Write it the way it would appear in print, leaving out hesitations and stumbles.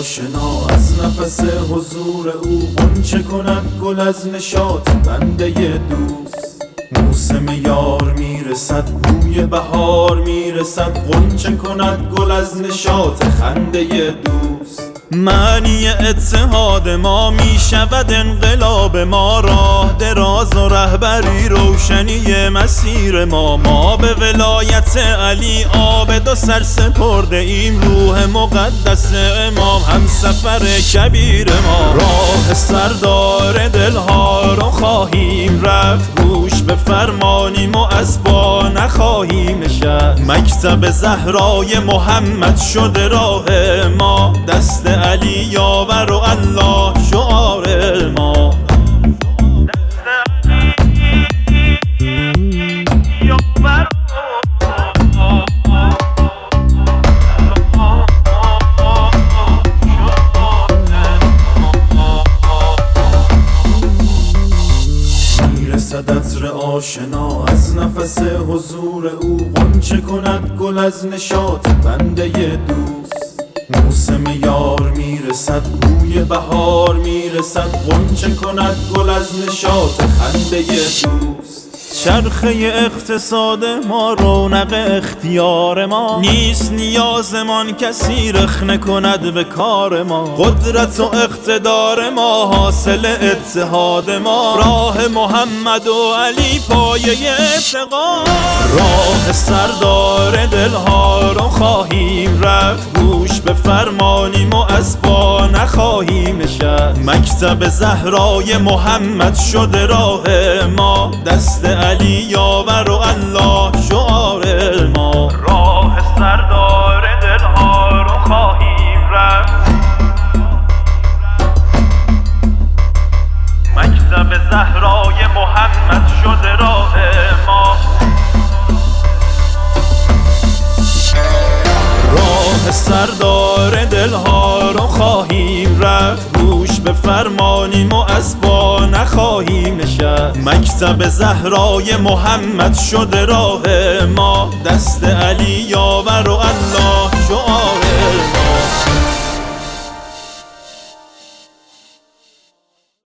آشنا از نفس حضور او غنچه کند گل از نشاط بنده دوست. موسم یار میرسد، بوی بهار میرسد، غنچه کند گل از نشاط خنده دوست. معنی اتحاد ما می شود انقلاب ما، راه دراز و رهبری روشنی مسیر ما به ولایت علی آبد و سر سپرده ایم، روح مقدس امام هم سفر کبیر ما. راه سردار دلها رو خواهیم رفت، گوش به فرمانیم و از پا نخواهیم نشست. مکتب زهرای محمد شده راه ما، دست علی یاور و الله شعار ما. میرسد عطر آشنا از نفس حضور او غنچه کند گل از نشاط بنده دوست. موسم یار میرسد، بوی بهار میرسد، غنچه کند گل از نشاط خنده دوست. چرخه اقتصاد ما رونق اختیار ما نیست، نیازمان کسی رخنه کند به کار ما. قدرت و اقتدار ما حاصل اتحاد ما، راه محمد و علی پایه اعتقاد. راه سردار دلها رو خواهیم رفت، گوش به فرمانیم و از پا نخواهیم نشست. مکتب زهرای محمد شده راه ما، دست علی یاور و الله شعار ما. راه سردار دلها رو خواهیم رفت، مکتب زهرای محمد شده راه ما. راه سردار دلها رو خواهیم رفت، گوش به فرمانیم و از پا نخواهیم نشست. مکتب زهرای محمد شده راه ما، دست علی یا